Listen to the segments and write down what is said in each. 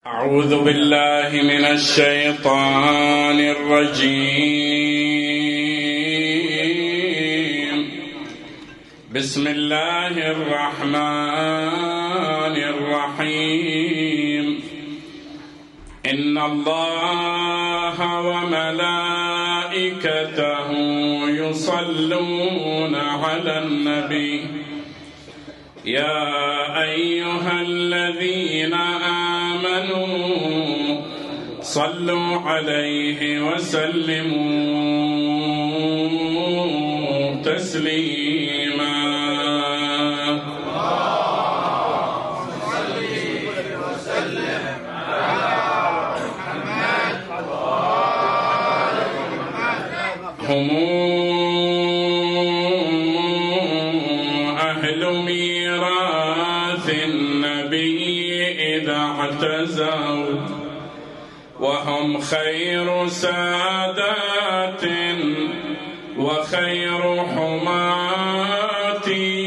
أعوذ بالله من الشيطان الرجيم. بسم الله الرحمن الرحيم. إن الله وملائكته يصلون على النبي يا أيها الذين آمنوا صلوا عليه وسلموا تسليما. هم أهل ميراث النبي إذا اعتزوا وهم خير سادات وخير حماة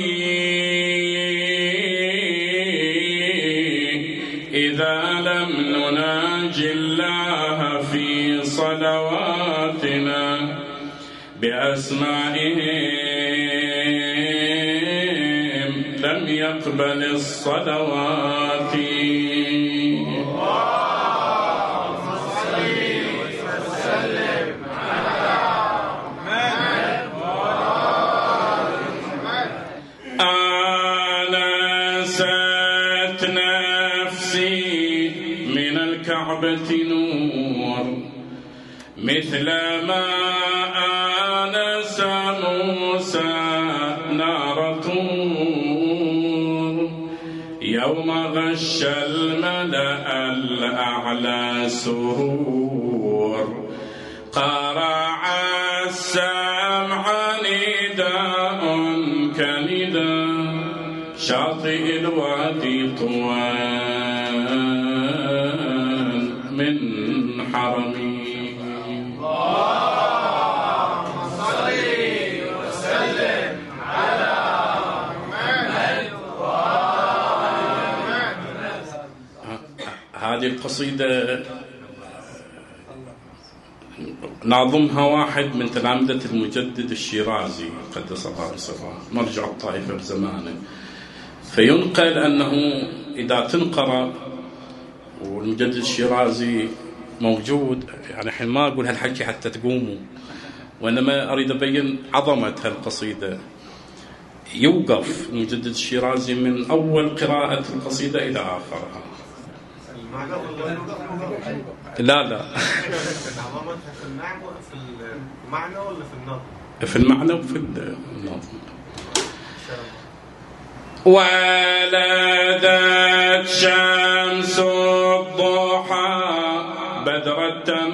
إذا لم نناجي الله في صلواتنا بأسمائهم لم يقبل الصلوات. آنست نفسي من الكعبة نور مثل ما آنس موسى نار طور يوم غش الملأ الأعلى سرور قرع السمع نداء كنداء شاطئ الوادي طوال من حرمي. هذه القصيدة ناظمها واحد من تلامذة المجدد الشيرازي قدس الله سره مرجع الطائفة بزمانه، فينقل أنه إذا تنقرأ والمجدد الشيرازي موجود، يعني الحين ما أقول هالحكي حتى تقوموا، وإنما أريد أبين عظمة هالقصيدة. يوقف المجدد الشيرازي من أول قراءة القصيدة إلى آخرها. لا في المعنى ولا في النظم؟ في المعنى وفي النظم. ولدت شمس الضحى بدر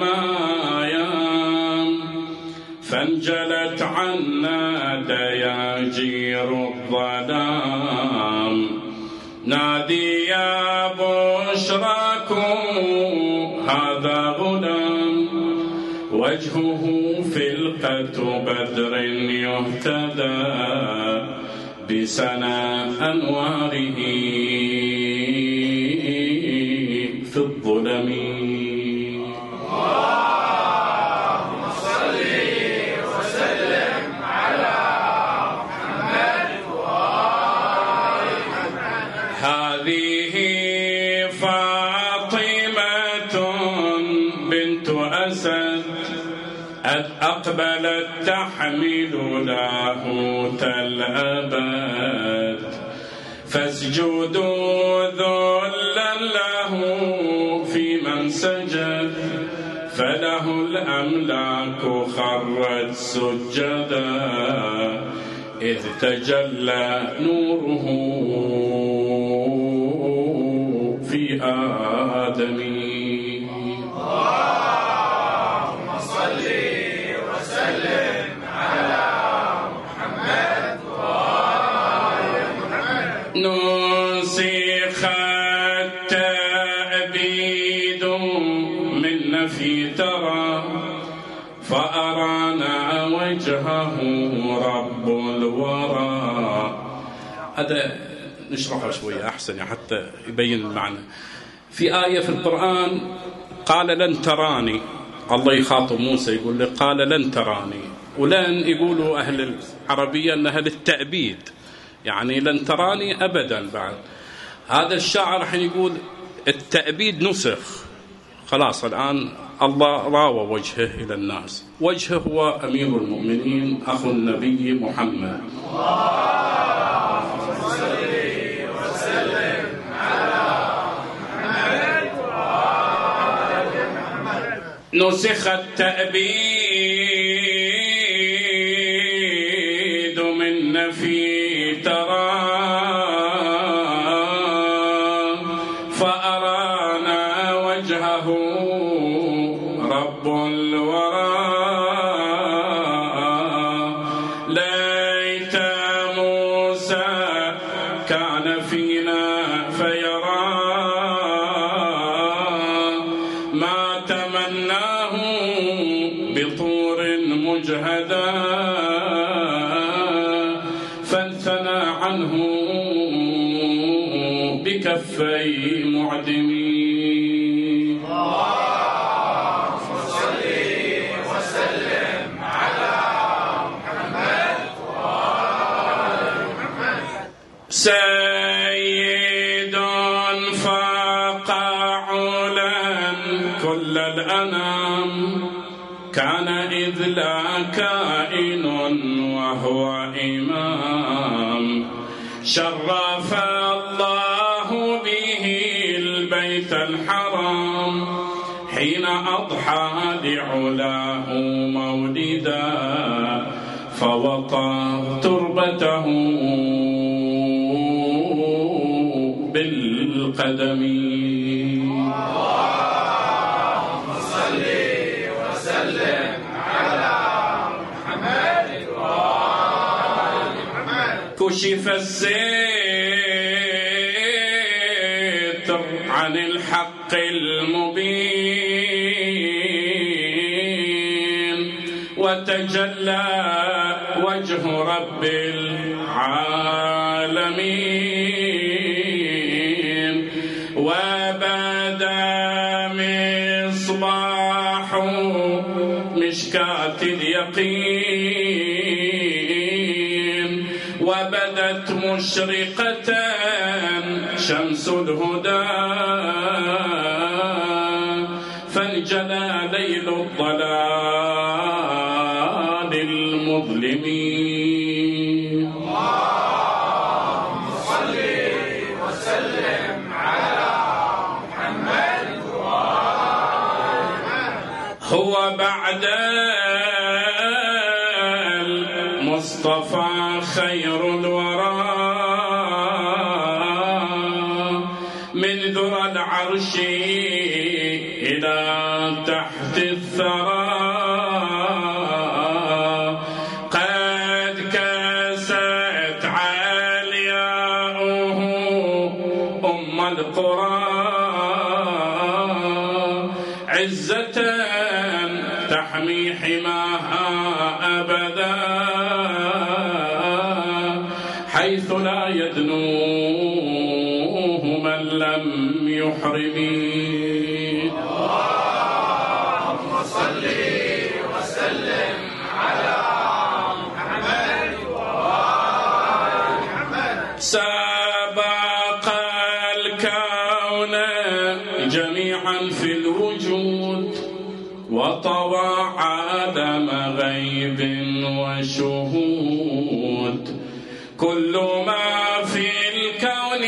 التمايم فانجلت عنا دياجير الظلام نادي يا بشراكم هذا غلام وجهه فلقة بدر يهتدى بسنا أنواره في الظلم. اللهم صل وسلم على محمد وآل محمد. هذه فاطمة بنت أسد أقبلت تحمل لاهوت الأبد فاسجدوا ذلا له في من سجد فله الأملاك خرت سجدا إذ تجلى نوره في آدم. نسخ التأبيد من في ترى فأرانا وجهه رب الورى. هذا نشرحه شوية أحسن حتى يبين المعنى. في آية في القرآن قال لن تراني، الله يخاطب موسى يقول له قال لن تراني، ولن يقولوا أهل العربية أنها للتأبيد، يعني لن تراني أبدا. بعد هذا الشاعر حين يقول التأبيد نسخ، خلاص الآن الله راوى وجهه إلى الناس، وجهه هو أمير المؤمنين أخو النبي محمد. نسخ التأبيد من نفي ترى، فأرانا وجهه رب الورى. ليت موسى كان فينا فيرى ما تمناه بطور مجهدا، فانثنى عنه بكفي معدمين. اللهم صل وسلم على محمد وآل محمد. سيد فاق علا كل الأنام، كان إذ لا كائن وهو إمام. شرف الله به البيت الحرام حين أضحى لعلاه مولدا، فوطى تربته بالقدم. اللهم صل وسلم على محمد وآل محمد. كشف الستر عن الحق المبين، وتجلى وجه رب العالمين، وبدا مصباح مشكاة اليقين، وبدت مشرقة شمس الهدى، فانجلى ليل الضلال المظلمين. اللهم صل وسلم على محمد وآل محمد. هو بعد المصطفى خير الورى، من ذرى العرش إلى تحت الثرى، قد كست علياؤه أم القرى، عزة تحمي حماها أبدا، حيث لا يدنوه من لم يحرمين. اللهم صل وسلم على محمد وآل محمد. سبق الكون جميعا في الوجود، وطوى عالم غيب وشهود. كل ما في الكون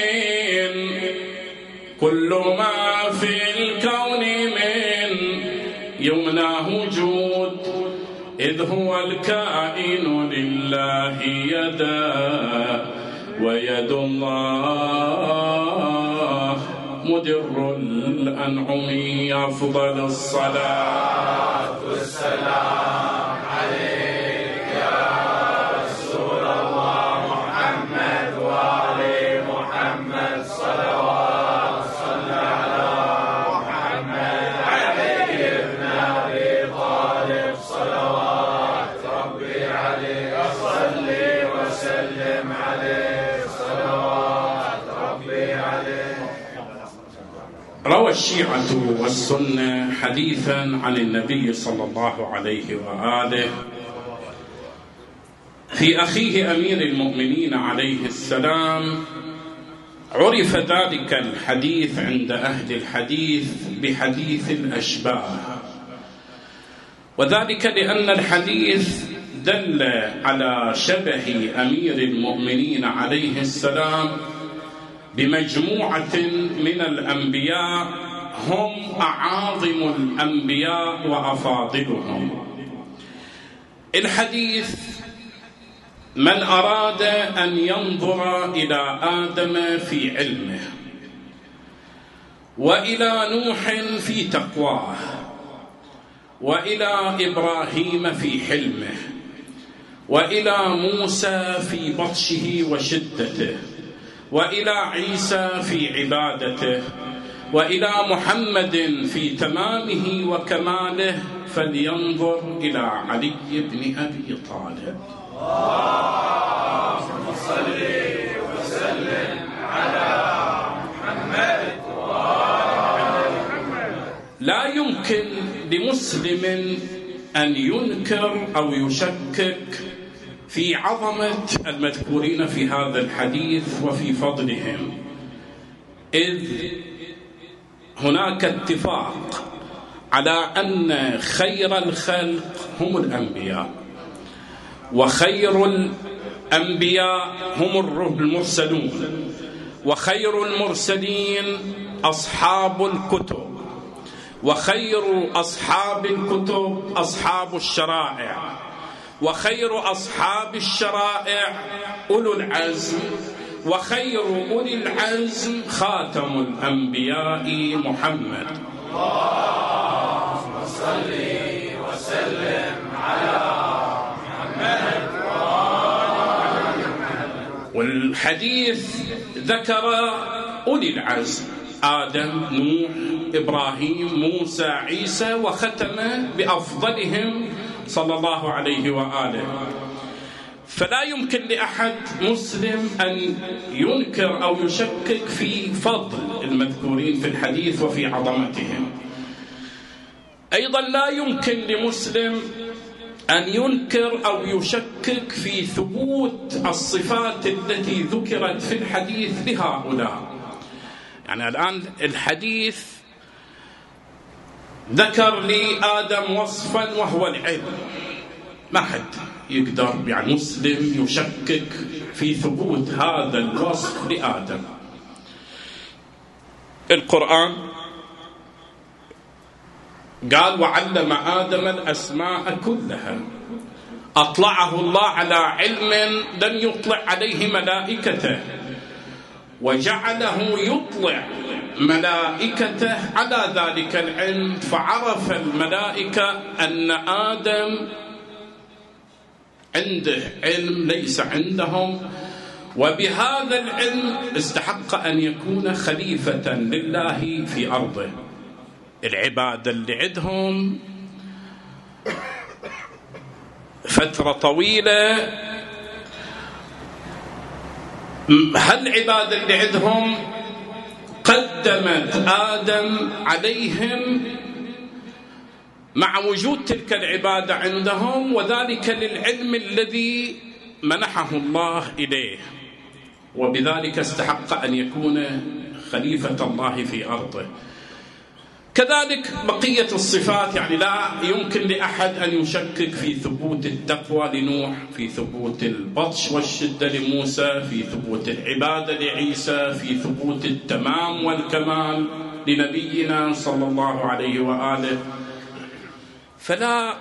من يمناه وجود، إذ هو الكائن لله يدا، ويد الله مدر الأنعم. أفضل الصلاة والسلام عليك يا رسول الله محمد وآل محمد. صلوات صلى على محمد علي بن أبي طالب. صلوات ربي عليه صلي وسلم عليه. صلوات ربي عليه. الشيعة والسنة حديثا عن النبي صلى الله عليه وآله في أخيه أمير المؤمنين عليه السلام، عرف ذلك الحديث عند أهل الحديث بحديث الأشباه، وذلك لأن الحديث دل على شبه أمير المؤمنين عليه السلام بمجموعة من الأنبياء هم أعاظم الأنبياء وأفاضلهم. الحديث من أراد أن ينظر إلى آدم في علمه، وإلى نوح في تقواه، وإلى إبراهيم في حلمه، وإلى موسى في بطشه وشدته، وإلى عيسى في عبادته، وإلى محمد في تمامه وكماله، فلينظر إلى علي بن أبي طالب. اللهم صل وسلم على محمد. لا يمكن لمسلم أن ينكر أو يشكك في عظمة المذكورين في هذا الحديث وفي فضلهم، إذ هناك اتفاق على أن خير الخلق هم الأنبياء، وخير الأنبياء هم المرسلون، وخير المرسلين أصحاب الكتب، وخير أصحاب الكتب أصحاب الشرائع، وخير أصحاب الشرائع أولو العزم، وخير أولي العزم خاتم الأنبياء محمد. اللهم صل وسلم على محمد. والحديث ذكر أولي العزم: آدم، نوح، إبراهيم، موسى، عيسى، وختم بأفضلهم صلى الله عليه وآله. فلا يمكن لأحد مسلم أن ينكر أو يشكك في فضل المذكورين في الحديث وفي عظمتهم. أيضا لا يمكن لمسلم أن ينكر أو يشكك في ثبوت الصفات التي ذكرت في الحديث لهؤلاء. يعني الآن الحديث ذكر لآدم وصفا وهو العلم، ما حد يقدر يعني مسلم يشكك في ثبوت هذا الوصف لآدم. القرآن قال: وعلم آدم الأسماء كلها، أطلعه الله على علم لم يطلع عليه ملائكته، وجعله يطلع ملائكته على ذلك العلم، فعرف الملائكة أن آدم عنده علم ليس عندهم، وبهذا العلم استحق أن يكون خليفة لله في أرضه. العبادة اللي عندهم فترة طويلة، هالعبادة اللي عندهم قدمت آدم عليهم مع وجود تلك العبادة عندهم، وذلك للعلم الذي منحه الله إليه، وبذلك استحق أن يكون خليفة الله في أرضه. كذلك بقية الصفات، يعني لا يمكن لأحد أن يشكك في ثبوت التقوى لنوح، في ثبوت البطش والشدة لموسى، في ثبوت العبادة لعيسى، في ثبوت التمام والكمال لنبينا صلى الله عليه وآله. فلا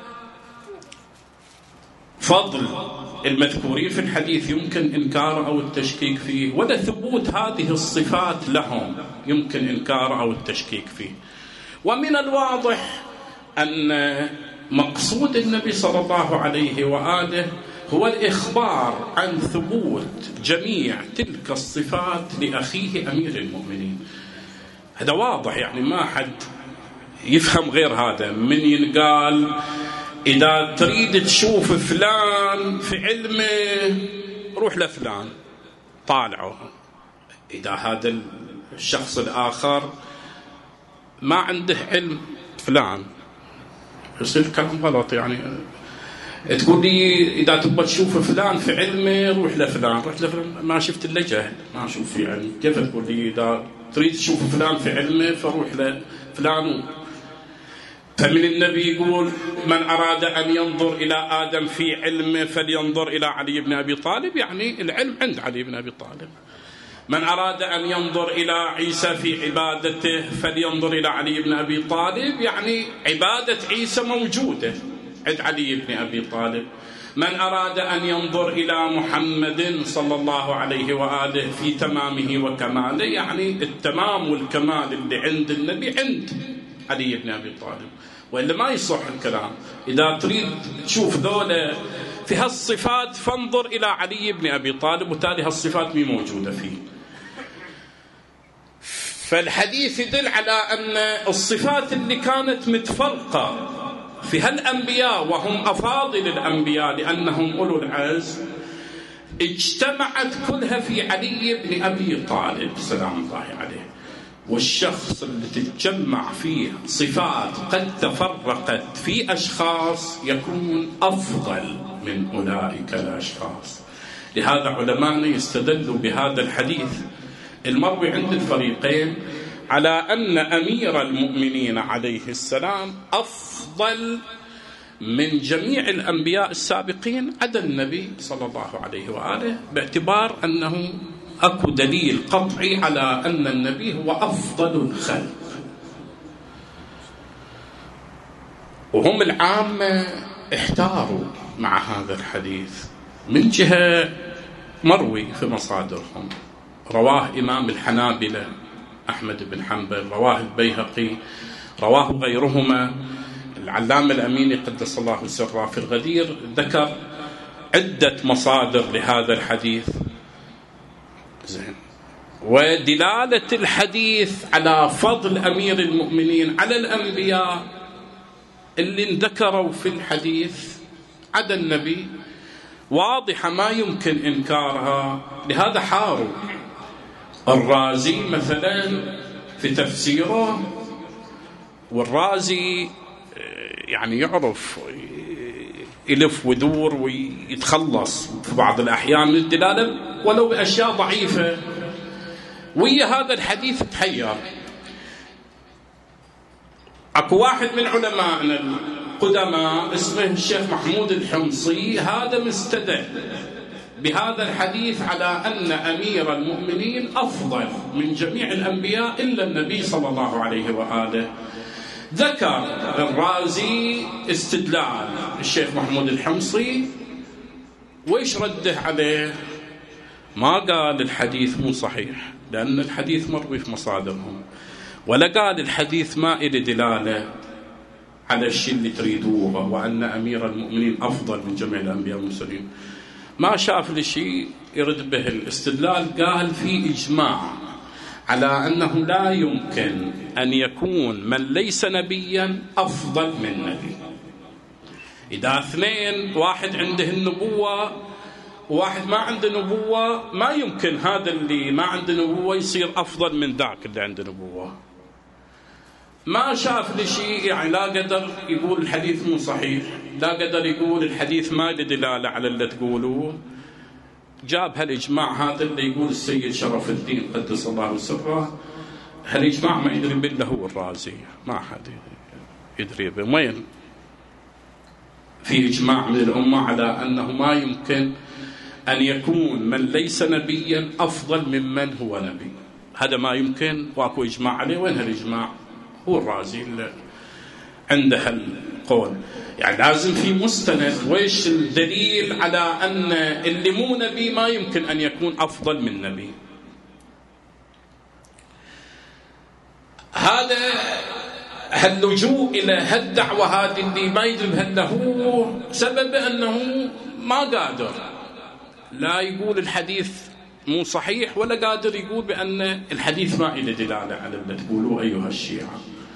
فضل المذكورين في الحديث يمكن إنكار أو التشكيك فيه، ولا ثبوت هذه الصفات لهم يمكن إنكار أو التشكيك فيه. ومن الواضح أن مقصود النبي صلى الله عليه وآله هو الإخبار عن ثبوت جميع تلك الصفات لأخيه أمير المؤمنين. هذا واضح، يعني ما حد يفهم غير هذا. من ينقال إذا تريد تشوف فلان في علمه روح لفلان طالعه، إذا هذا الشخص الآخر ما عنده علم فلان، يصير كلام غلط. يعني تقول لي إذا تبغى تشوف فلان في علمه روح لفلان، رحت لفلان ما شفت إلا جهل، ما أشوف في علم. كيف تقول لي إذا تريد تشوف فلان في علمه فروح لفلان؟ فمن النبي يقول من أراد أن ينظر إلى آدم في علمه فلينظر إلى علي بن أبي طالب، يعني العلم عند علي بن أبي طالب. من أراد أن ينظر إلى عيسى في عبادته فلينظر إلى علي بن أبي طالب، يعني عبادة عيسى موجودة عند علي بن أبي طالب. من أراد أن ينظر إلى محمد صلى الله عليه وآله في تمامه وكماله، يعني التمام والكمال اللي عند النبي عند علي بن أبي طالب، وإلا ما يصح الكلام. إذا تريد تشوف ذولا في هالصفات فانظر إلى علي بن أبي طالب، وتالي هالصفات مي موجودة فيه. فالحديث يدل على أن الصفات اللي كانت متفرقة في هالأنبياء وهم أفاضل الأنبياء لأنهم أولو العزم اجتمعت كلها في علي بن أبي طالب سلام الله عليه. والشخص اللي تتجمع فيه صفات قد تفرقت في أشخاص يكون أفضل من أولئك الأشخاص. لهذا علماءنا يستدلوا بهذا الحديث المروي عند الفريقين على أن أمير المؤمنين عليه السلام أفضل من جميع الأنبياء السابقين عدا النبي صلى الله عليه وآله، باعتبار أنه أكو دليل قطعي على أن النبي هو أفضل الخلق. وهم العامة احتاروا مع هذا الحديث من جهة مروي في مصادرهم، رواه إمام الحنابلة أحمد بن حنبل، رواه البيهقي، رواه غيرهما. العلامة الأميني قدس الله سره في الغدير ذكر عدة مصادر لهذا الحديث. زين. ودلالة الحديث على فضل أمير المؤمنين على الأنبياء اللي ذكروا في الحديث عدا النبي واضحة ما يمكن إنكارها. لهذا حاروا الرازي مثلا في تفسيره، والرازي يعني يعرف يلف ودور ويتخلص في بعض الأحيان من الدلالة ولو بأشياء ضعيفة، ويا هذا الحديث تحير. أكو واحد من علمائنا القدماء اسمه الشيخ محمود الحمصي، هذا مستدل بهذا الحديث على أن أمير المؤمنين أفضل من جميع الأنبياء إلا النبي صلى الله عليه وآله. ذكر الرازي استدلال الشيخ محمود الحمصي، وإيش رده عليه؟ ما قال الحديث مو صحيح لأن الحديث مروي في مصادرهم، ولا قال الحديث ما إلى دلالة على الشيء اللي تريدوه وأن أمير المؤمنين أفضل من جميع الأنبياء والمرسلين. ما شاف لشيء يرد به الاستدلال. قال في إجماع على أنه لا يمكن أن يكون من ليس نبيا أفضل من نبي. إذا اثنين، واحد عنده النبوة وواحد ما عنده نبوة، ما يمكن هذا اللي ما عنده نبوة يصير أفضل من ذاك اللي عنده نبوة. ما شاف لشيء، يعني لا قدر يقول الحديث مو صحيح، لا قدر يقول الحديث ما له دلالة على اللي تقولوه. جاب هالإجماع هذا اللي يقول السيد شرف الدين قدس الله سره. هالإجماع ما يدري به إلا هو الرازي، ما حد يدري به. وين في إجماع من الأمة على أنه ما يمكن أن يكون من ليس نبيا أفضل ممن هو نبي، هذا ما يمكن، واكو إجماع عليه. وين هالإجماع؟ هو الرازي اللي عنده هالقول. يعني لازم في مستند، ويش الدليل على أن اللي مو نبي ما يمكن أن يكون أفضل من نبي. هذا هاللجوء إلى هالدعوة هذه اللي ما يدري بها هو سبب أنه ما قادر لا يقول الحديث مو صحيح، ولا قادر يقول بأن الحديث ما إله دلالة على اللي تقولوه أيها الشيعة.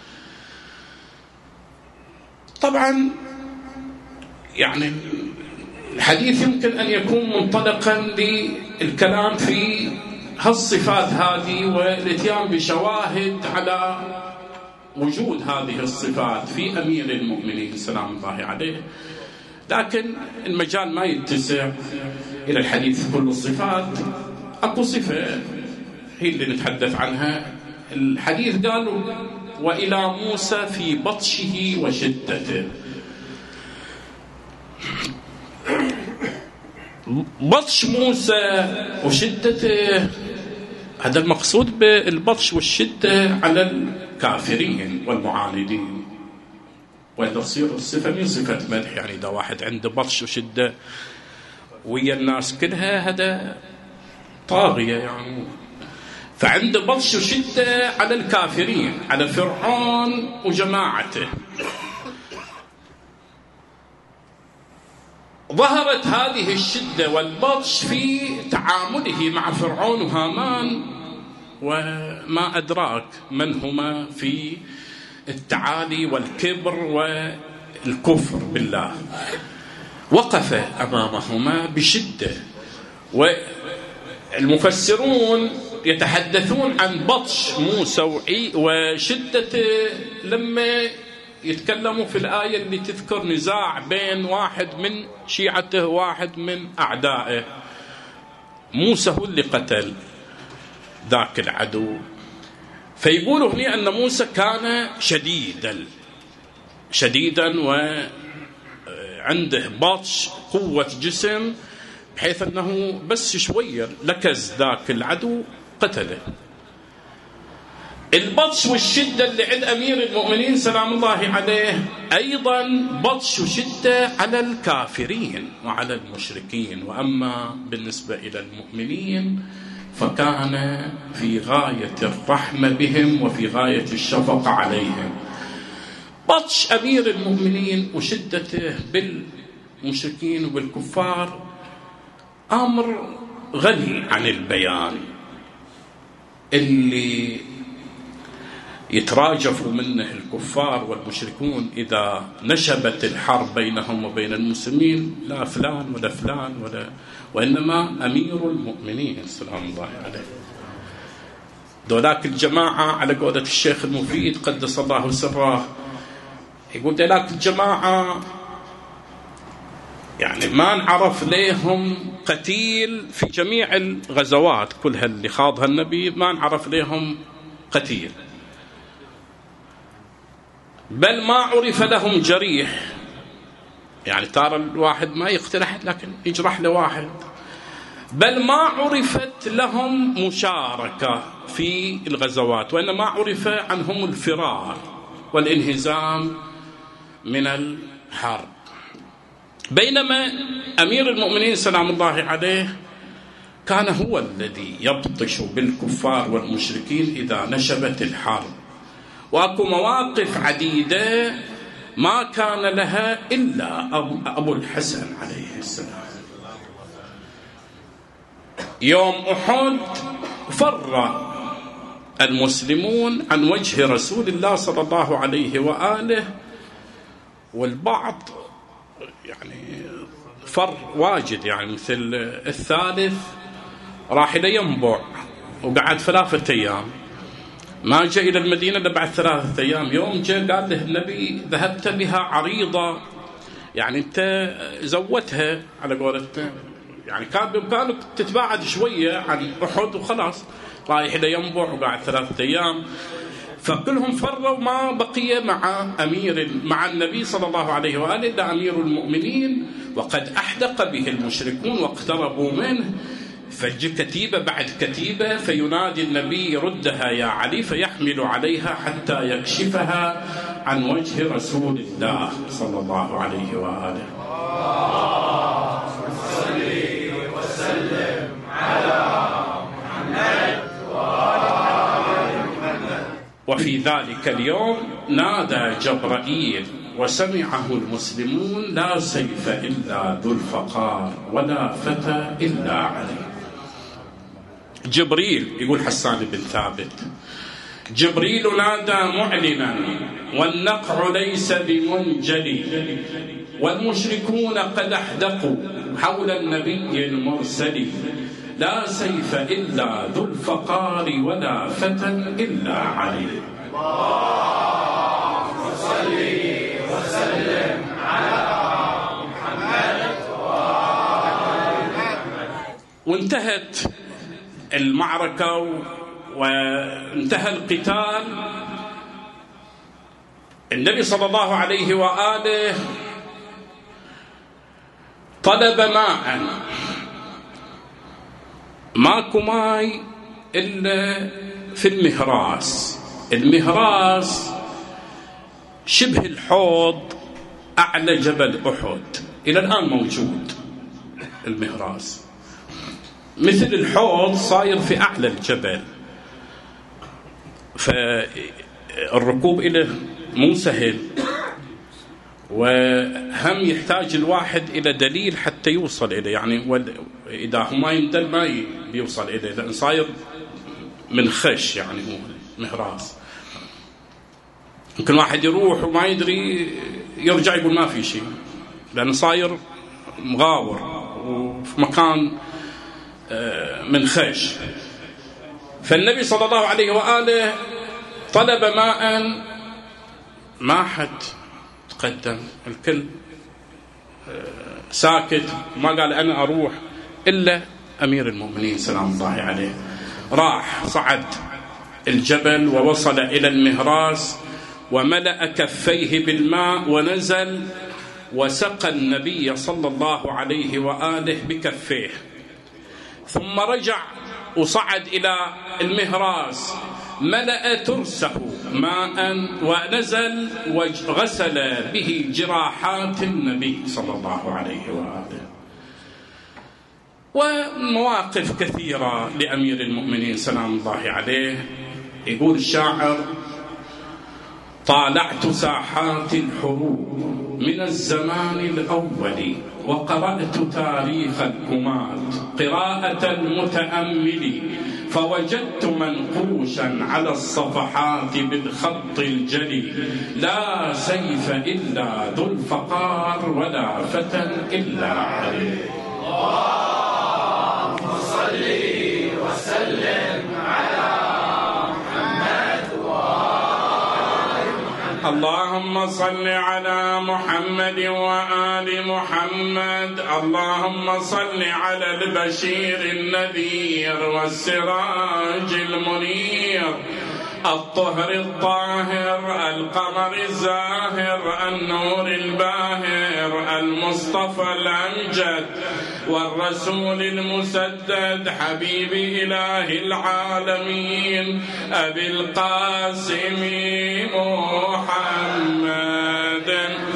طبعا يعني الحديث يمكن أن يكون منطلقا للكلام في هالصفات هذه والاتيان بشواهد على وجود هذه الصفات في أمير المؤمنين سلام الله عليه، لكن المجال ما يتسع إلى الحديث كل الصفات. أكو صفة هي اللي نتحدث عنها. الحديث قالوا وإلى موسى في بطشه وشدته. بطش موسى وشدته، هذا المقصود بالبطش والشدة على الكافرين والمعاندين، وإذا تصير الصفة من صفة مدح. يعني إذا واحد عنده بطش وشدة ويا الناس كلها هذا طاغية يعني. فعنده بطش وشدة على الكافرين، على فرعون وجماعته. ظهرت هذه الشدة والبطش في تعامله مع فرعون وهامان وما أدراك من هما في التعالي والكبر والكفر بالله. وقف أمامهما بشدة، والمفسرون يتحدثون عن بطش موسى وشدته لما يتكلموا في الآية اللي تذكر نزاع بين واحد من شيعته وواحد من أعدائه. موسى هو اللي قتل ذاك العدو، فيقولوا هنا أن موسى كان شديدا وعنده بطش قوة جسم، بحيث أنه بس شوية لكز ذاك العدو قتله. البطش والشدة اللي عند أمير المؤمنين سلام الله عليه أيضا بطش وشدة على الكافرين وعلى المشركين، وأما بالنسبة إلى المؤمنين فكان في غاية الرحمة بهم وفي غاية الشفقة عليهم. بطش أمير المؤمنين وشدته بالمشركين وبالكفار أمر غني عن البيان، اللي يتراجف منه الكفار والمشركون إذا نشبت الحرب بينهم وبين المسلمين، لا فلان ولا فلان وإنما أمير المؤمنين سلام الله عليه. دولاك الجماعة على قولة الشيخ المفيد قدس الله سره، يقول دولاك الجماعة يعني ما نعرف ليهم قتيل في جميع الغزوات كلها اللي خاضها النبي، ما نعرف ليهم قتيل، بل ما عرف لهم جريح. يعني ترى الواحد ما يقتل أحد لكن يجرح له واحد. بل ما عرفت لهم مشاركة في الغزوات، وإنما عرف عنهم الفرار والانهزام من الحرب. بينما أمير المؤمنين سلام الله عليه كان هو الذي يبطش بالكفار والمشركين إذا نشبت الحرب. وأكو مواقف عديدة ما كان لها إلا أبو الحسن عليه السلام. يوم أحد فر المسلمون عن وجه رسول الله صلى الله عليه وآله، والبعض يعني فر واجد، يعني مثل الثالث راح إلى ينبع وقعد 3 أيام، ما جاء إلى المدينة إلا بعد 3 أيام. يوم جاء قال له النبي ذهبت بها عريضة، يعني أنت زودتها على قولتنا، يعني كان بإمكانك تتباعد شوية عن أحد وخلاص، رايح إلى ينبع وقعد 3 أيام. فكلهم فروا، ما بقي مع النبي صلى الله عليه وآله إلا أمير المؤمنين، وقد أحدق به المشركون واقتربوا منه، فجي كتيبة بعد كتيبة، فينادي النبي ردها يا علي، فيحمل عليها حتى يكشفها عن وجه رسول الله صلى الله عليه وآله. صل وسلم على محمد وآل محمد. وفي ذلك اليوم نادى جبرائيل وسمعه المسلمون: لا سيف إلا ذو الفقار ولا فتى إلا علي. جبريل يقول حسان بن ثابت: جبريل نادى معلنا والنقع ليس بمنجلي، والمشركون قد احدقوا حول النبي المرسل، لا سيف إلا ذو الفقار ولا فتى إلا علي. وانتهت المعركة وانتهى القتال، النبي صلى الله عليه وآله طلب ماء، ماكو ماي إلا في المهراس. المهراس شبه الحوض أعلى جبل أحد، إلى الآن موجود المهراس، مثل الحوض صاير في أعلى الجبل، فالركوب إليه مو سهل، وهم يحتاج الواحد إلى دليل حتى يوصل إليه، يعني إذا هو ما يندل ما بيوصل إليه، لأن صاير من خش، يعني هو مهراس يمكن واحد يروح وما يدري يرجع يقول ما في شيء، لأنه صاير مغاور وفي مكان من خش. فالنبي صلى الله عليه وآله طلب ماء، ما حد تقدم، الكل ساكت، ما قال أنا أروح إلا أمير المؤمنين سلام الله عليه. راح صعد الجبل ووصل إلى المهراس وملأ كفيه بالماء ونزل وسقى النبي صلى الله عليه وآله بكفيه، ثم رجع وصعد إلى المهراس ملأ ترسه ماء ونزل وغسل به جراحات النبي صلى الله عليه وآله. ومواقف كثيرة لأمير المؤمنين سلام الله عليه. يقول الشاعر: طالعت ساحات الحروب من الزمان الأول، وقرأت تاريخ الكمات قراءة المتأمل، فوجدت منقوشا على الصفحات بالخط الجلي: لا سيف إلا ذو الفقار، ولا فتى إلا علي. اللهم صل وسلم على محمد وآل محمد. اللهم صل على محمد وآل محمد. اللهم صل على البشير النذير والسراج المنير، الطهر الطاهر، القمر الزاهر، النور الباهر، المصطفى الأمجد، والرسول المسدد، حبيب إله العالمين، أبي القاسم محمد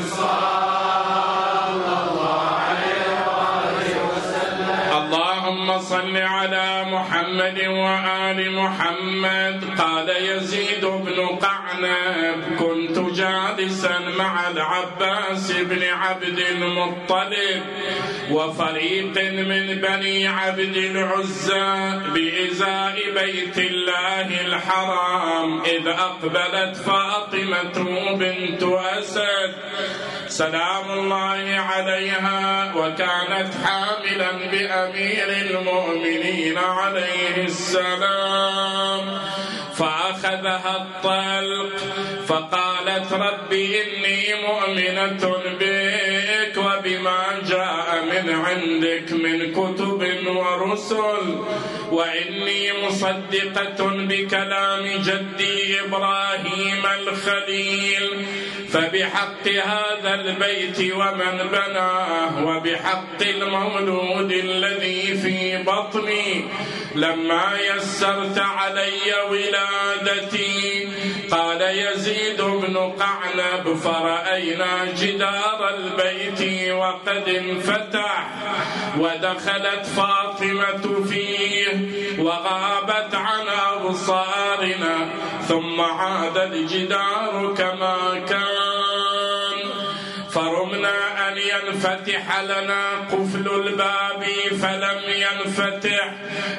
صلى الله عليه وسلم. اللهم صل على محمد وآل محمد. قال يزيد بن قعنب: كنت جالسا مع العباس بن عبد المطلب وفريق من بني عبد العزى بإزاء بيت الله الحرام، إذ أقبلت فاطمة بنت أسد سلام الله عليها، وكانت حاملا بأمير المؤمنين عليه السلام، فأخذها الطلق فقالت: ربي إني مؤمنة بك وبما جاء من عندك من كتب ورسل، وإني مصدقة بكلام جدي إبراهيم الخليل، فبحق هذا البيت ومن بناه، وبحق المولود الذي في بطني، لما يسرت علي ولادتي. قال يزيد بن قعنب: فرأينا جدار البيت وقد انفتح، ودخلت فاطمة فيه وغابت عن أبصارنا، ثم عاد الجدار كما كان، فرمنا أن ينفتح لنا قفل الباب فلم ينفتح،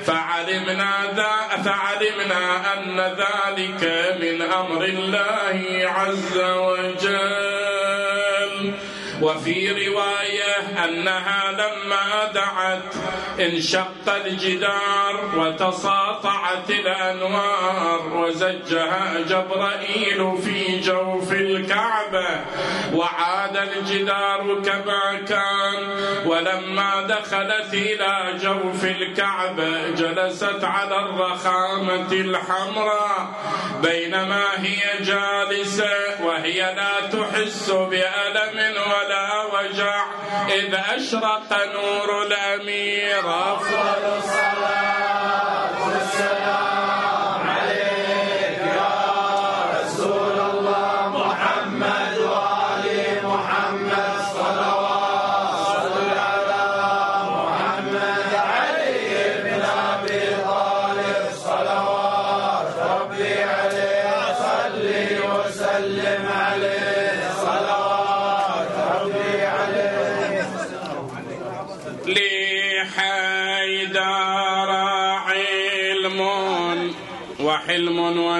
فعلمنا أن ذلك من أمر الله عز وجل. وفي رواية أنها لما دعت انشق الجدار وتساطعت الأنوار وزجها جبرائيل في جوف الكعبة وعاد الجدار كما كان. ولما دخلت إلى جوف الكعبة جلست على الرخامة الحمراء، بينما هي جالسة وهي لا تحس بألم ولا وجع إذ أشرق نور الأمير. أفضل الصلاة والسلام عليك يا رسول الله محمد وآل محمد صلوات على محمد علي بن أبي طالب صلوات ربي عليه صلي وسلم عليه صلوات ربي عليه. لحيدر علم وحلم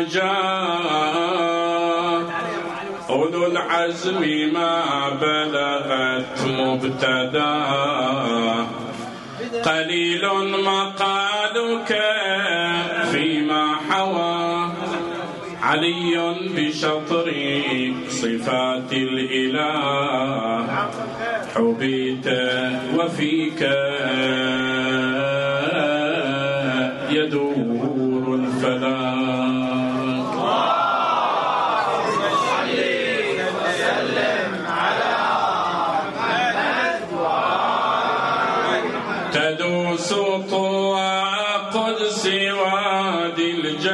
وجاه أولو العزم ما بلغت مبتدا، قليل مقالك فيما حوى علي بشطر صفات الإله، حبيت وفيك يدور الفلاح. تدوس طوى قدس وادي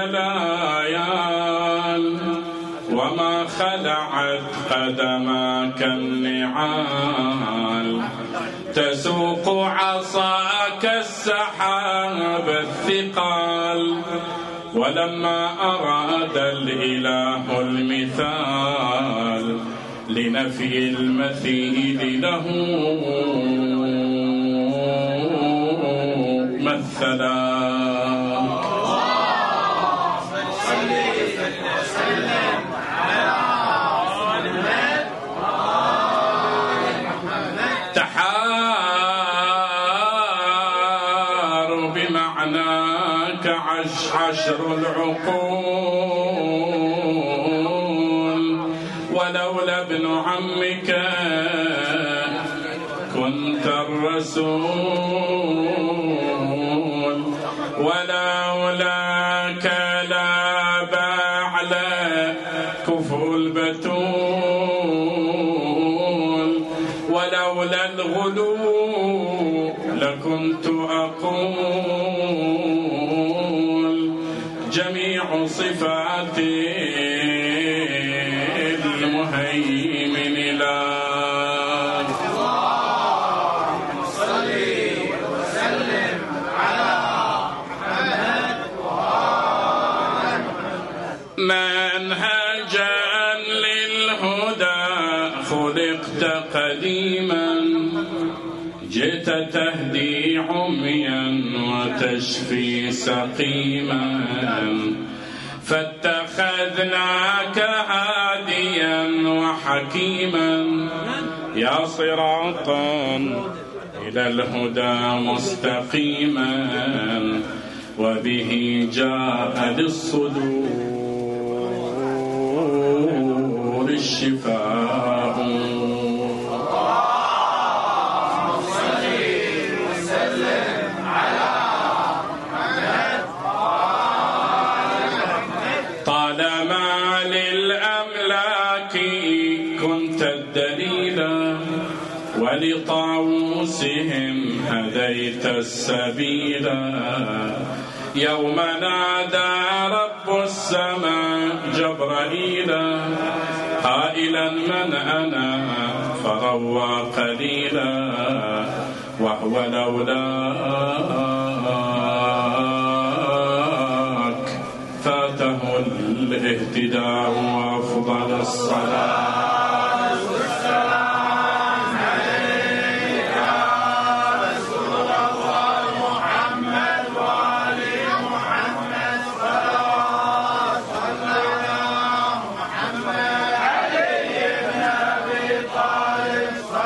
الجلايان، وما خلعت قدماك النعال، تسوق عصاك السحاب الثقال. ولما أراد الإله المثال لنفي المثيل له مثلا. تحار بمعناك عشر العقول، ولولا ابن عمك كنت الرسول، ولولاك لا بعل كفو البتول، ولولا الغلو لكنت أقول جميع صفات المهيمن لا. منهجا للهدى خلقت قديما، جئت تهدي عميا وتشفي سقيما، فاتخذناك هاديا وحكيما، يا صراطا إلى الهدى مستقيما، وبه جاء للصدور الشفاء. طالما للأملاك كنت الدليلا، ولطاووسهم هديت السبيلا، يوم نادى رب السماء جبرائيلا قائلا من أنا، فروى قليلا، وهو لولاك فاته الاهتداء. وأفضل الصلاة والسلام عليك يا رسول الله محمد وآل محمد صلوات على محمد علي بن أبي طالب.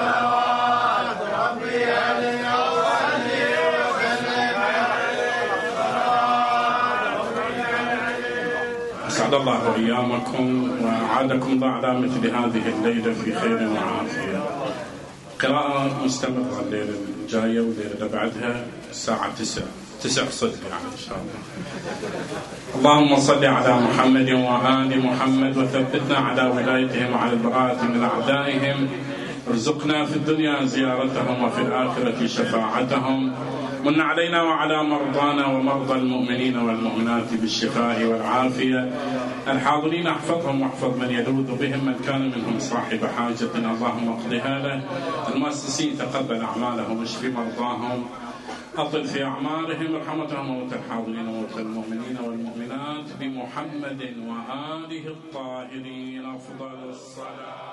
أسعد الله أيامكم وعادكم الله على مثل هذه الليلة في خير وعافية. قراءة مستمرة الليلة الجاية والليلة اللي بعدها الساعة 9 صدق يعني إن شاء الله. اللهم صل على محمد وآل محمد وثبتنا على ولايتهم وعلى البراءة من أعدائهم. ارزقنا في الدنيا زيارتهم وفي الآخرة شفاعتهم. من علينا وعلى مرضانا ومرضى المؤمنين والمؤمنات بالشفاء والعافية. الحاضرين احفظهم واحفظ من يلوذ بهم، من كان منهم صاحب حاجة اللهم اقضها له. المؤسسين تقبل أعمالهم واشف مرضاهم، أطل في أعمالهم، ارحمتهم موتى الحاضرين وموتى المؤمنين والمؤمنات بمحمد وآله الطاهرين أفضل الصلاة.